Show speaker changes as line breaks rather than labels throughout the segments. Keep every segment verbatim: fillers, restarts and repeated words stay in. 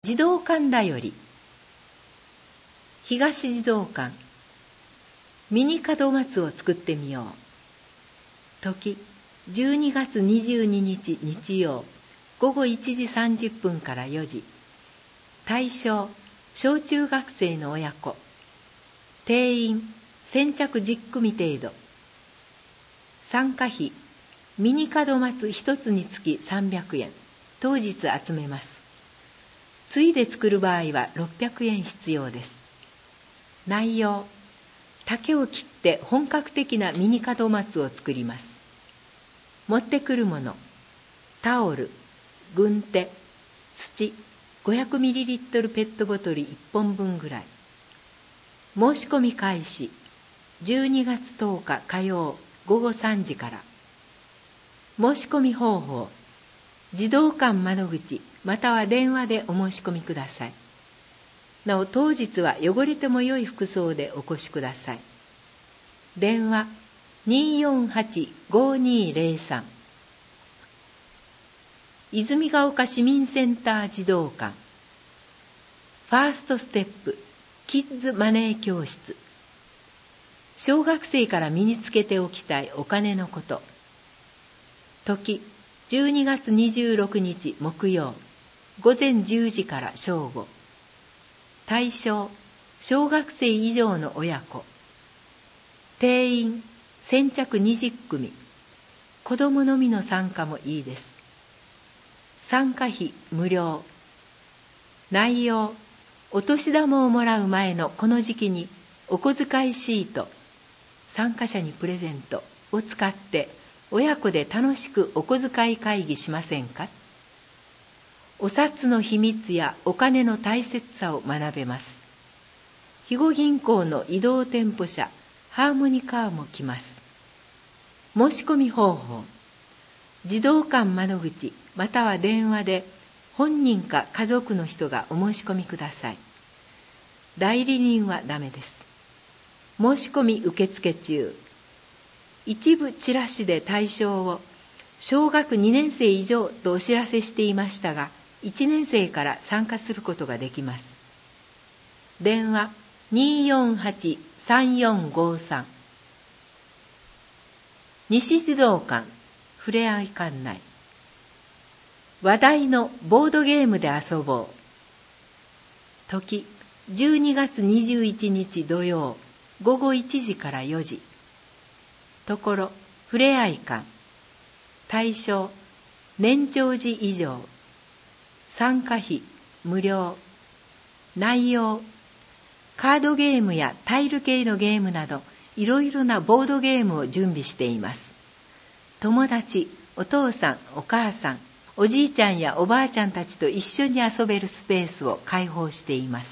児童館だより。東児童館。ミニ門松を作ってみよう。時じゅうにがつにじゅうににち日曜ごごいちじさんじゅっぷんからよじ。対象小中学生の親子。定員先着じゅっくみ程度。参加費ミニ門松一つにつきさんびゃくえん。当日集めます。ついで作る場合はろっぴゃくえん必要です。内容竹を切って本格的なミニ門松を作ります。持ってくるものタオル、軍手、土、ごひゃくミリリットル ペットボトルいっぽんぶんぐらい。申し込み開始じゅうにがつとおか火曜ごごさんじから。申し込み方法児童館窓口または電話でお申し込みください。なお当日は汚れても良い服装でお越しください。電話 にーよんはち ごーにーぜろさん。泉ヶ丘市民センター児童館。ファーストステップキッズマネー教室。小学生から身につけておきたいお金のこと。時じゅうにがつにじゅうろくにち木曜ごぜんじゅうじから正午。対象小学生以上の親子。定員先着にじゅっくみ。子どものみの参加もいいです。参加費無料。内容お年玉をもらう前のこの時期にお小遣いシート参加者にプレゼントを使って親子で楽しくお小遣い会議しませんか。お札の秘密やお金の大切さを学べます。肥後銀行の移動店舗車ハーモニカーも来ます。申し込み方法児童館窓口または電話で本人か家族の人がお申し込みください。代理人はダメです。申し込み受付中。一部チラシで対象を小学にねんせい以上とお知らせしていましたが、いちねんせいから参加することができます。電話 にーよんはち さんよんごさん。西児童館ふれあい館内。話題のボードゲームで遊ぼう。時じゅうにがつにじゅういちにち土曜ごごいちじからよじ。ところふれあい館。対象年長児以上。参加費無料。内容カードゲームやタイル系のゲームなどいろいろなボードゲームを準備しています。友達、お父さん、お母さん、おじいちゃんやおばあちゃんたちと一緒に遊べるスペースを開放しています。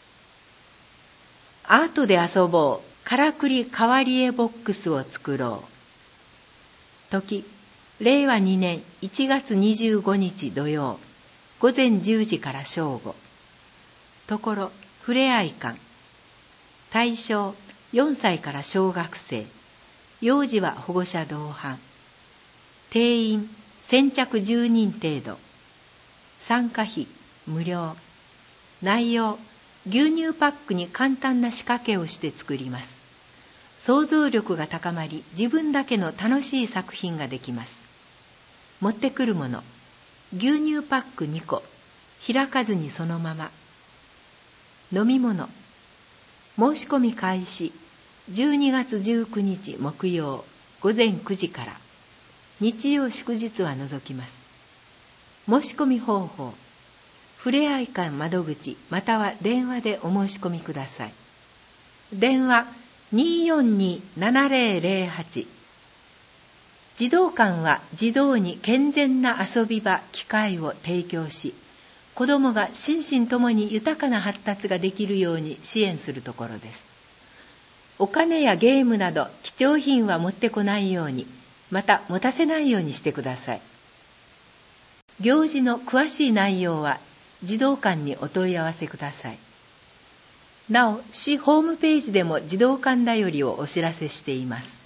アートで遊ぼうからくり変わり絵ボックスを作ろう。時れいわにねんいちがつにじゅうごにち土曜ごぜんじゅうじから正午。ところふれあい館。対象よんさいから小学生。幼児は保護者同伴。定員先着じゅうにん程度。参加費無料。内容牛乳パックに簡単な仕掛けをして作ります。想像力が高まり自分だけの楽しい作品ができます。持ってくるもの牛乳パックにこ開かずにそのまま。飲み物申し込み開始じゅうにがつじゅうくにち木曜ごぜんくじから。日曜祝日は除きます。申し込み方法ふれあい館窓口または電話でお申し込みください。電話 にーよんに ななぜろぜろはち。児童館は児童に健全な遊び場機会を提供し、子どもが心身ともに豊かな発達ができるように支援するところです。お金やゲームなど貴重品は持ってこないように、また持たせないようにしてください。行事の詳しい内容は児童館にお問い合わせください。なお、市ホームページでも児童館だよりをお知らせしています。